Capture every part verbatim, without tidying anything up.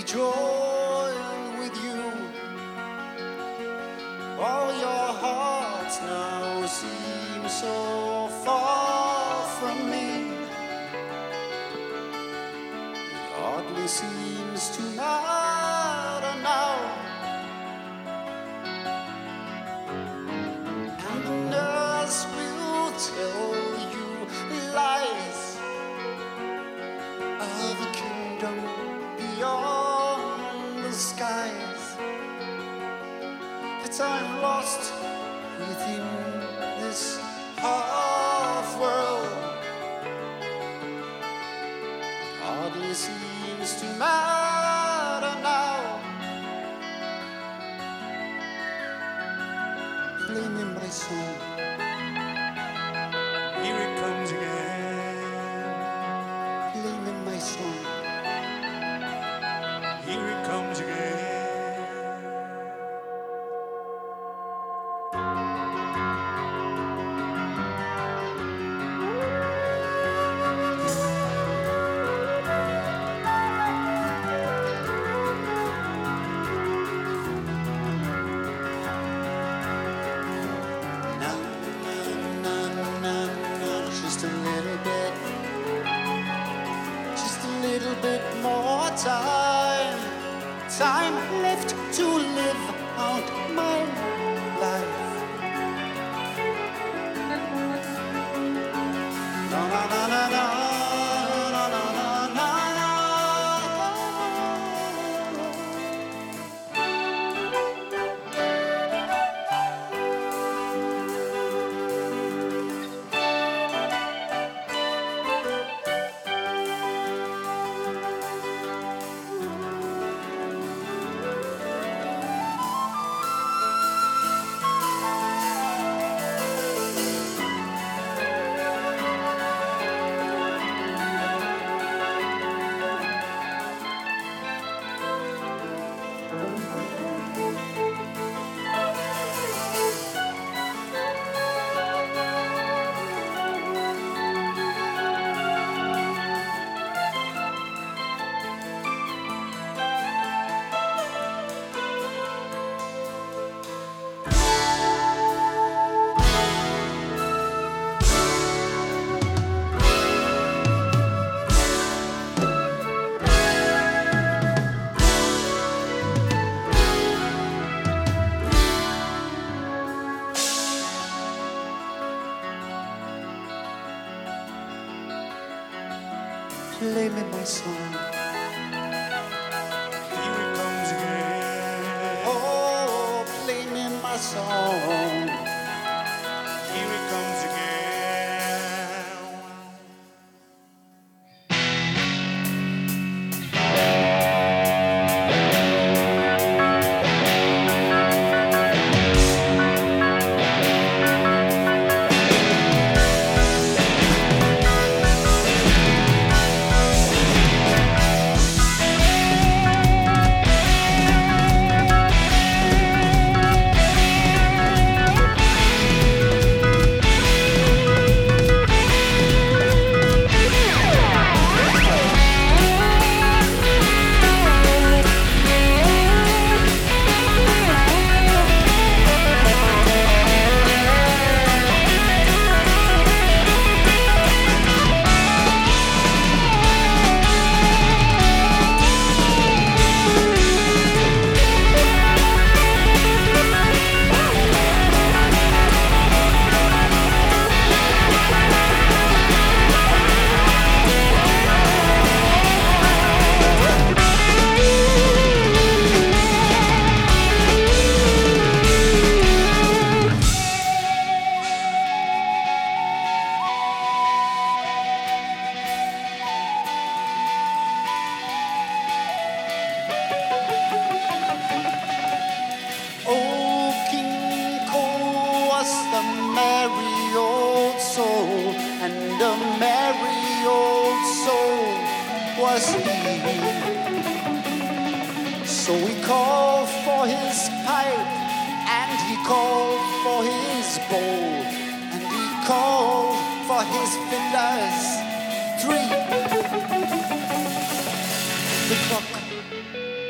join with you. All your hearts now seem so far from me. It hardly seems to matter now. And the nurse will tell you lies of a kingdom beyond the skies. That I'm lost within this half world. It hardly seems to matter now. Play me my song. Here it comes again. Play me my song. Here it comes again. Na, na, na, na, na, just a little bit, just a little bit more time, time left to live out my life. Na na na na na na na na na. Play me my song. Here it comes again. Oh, play me my song. Here it comes again. Oh, King Cole was a merry old soul, and a merry old soul was he. So he called for his pipe, and he called for his bowl, and he called for his fiddlers. Three. The clock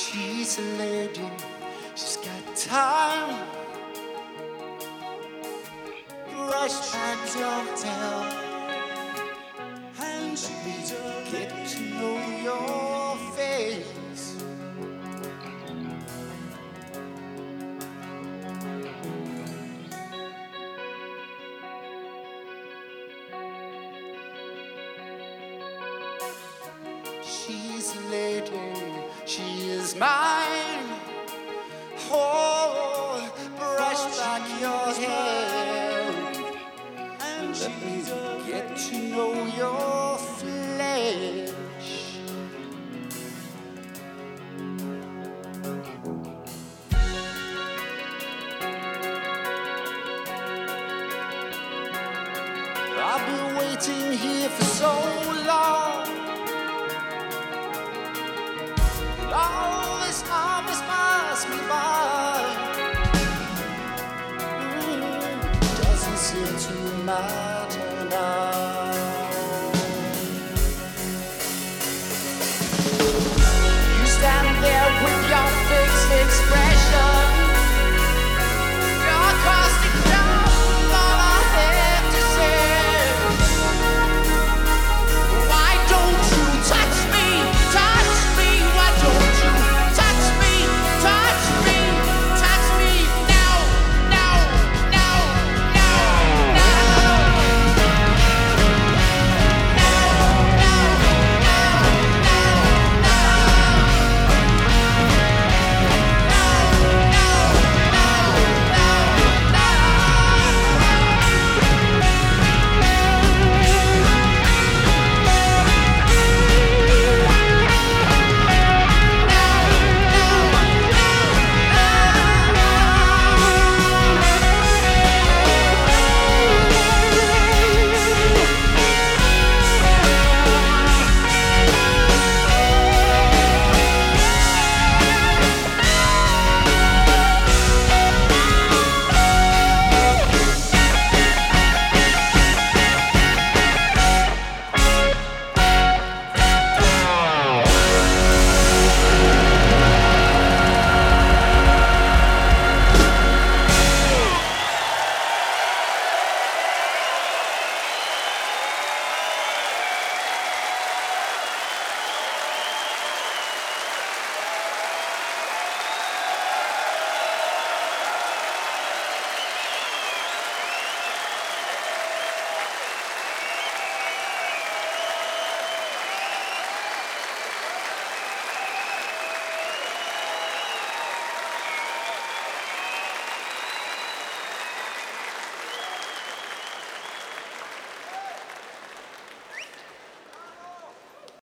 She's a lady, she's got time. Brush back your hair and let me get to know your face. She's a lady, she is mine. Oh, brush back your hair and let me get to know your flesh. I've been waiting here for so long. All this time has passed me by. Mm, doesn't seem to matter.